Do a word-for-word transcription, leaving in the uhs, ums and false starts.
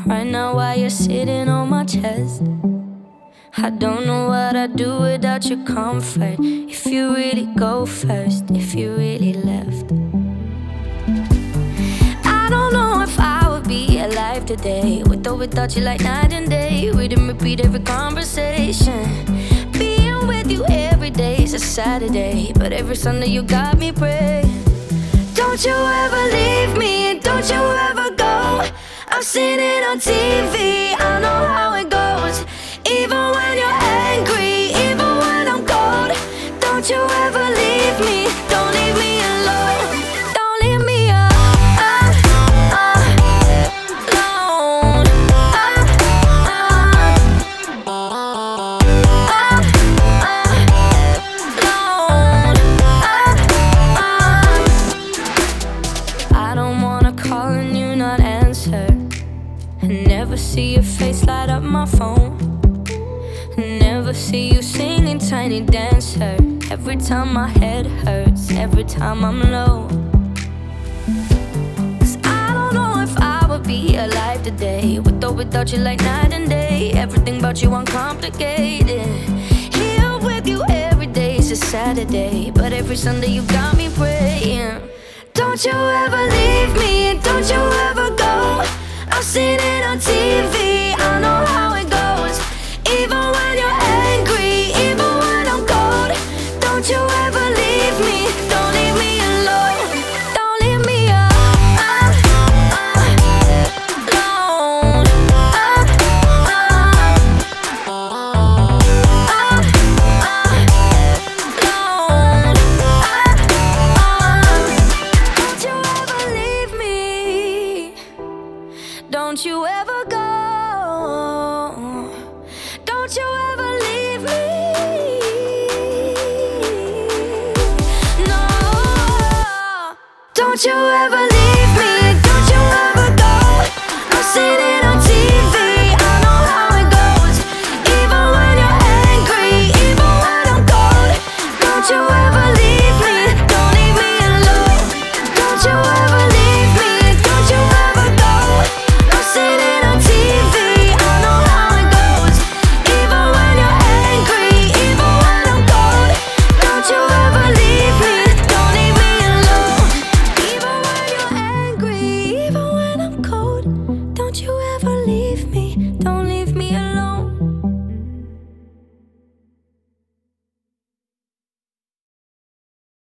Right now while you're sitting on my chest, I don't know what I'd do without your comfort. If you really go first, if you really left, I don't know if I would be alive today, with or without you, like night and day. We didn't repeat every conversation. Being with you every day is a Saturday, but every Sunday you got me praying. Don't you ever leave me, don't you ever go. I've seen it on T V, I know how it goes. Even when you're angry, even when I'm cold, don't you ever leave me, don't leave me alone. Don't leave me alone. I don't wanna call and you not answer. Never see your face light up my phone. Never see you singing Tiny Dancer. Every time my head hurts, every time I'm low. Cause I don't know if I would be alive today, with or without you, like night and day. Everything about you uncomplicated. Here with you every day is a Saturday, but every Sunday you got me praying. Don't you ever leave me, don't you ever go. I've seen it on T V, I know how it goes. Even when you're angry, even when I'm cold, don't you ever leave me, don't leave me alone. Don't leave me alone. Don't you ever leave me, don't you ever go. Don't you ever leave me. No. Don't you ever leave me.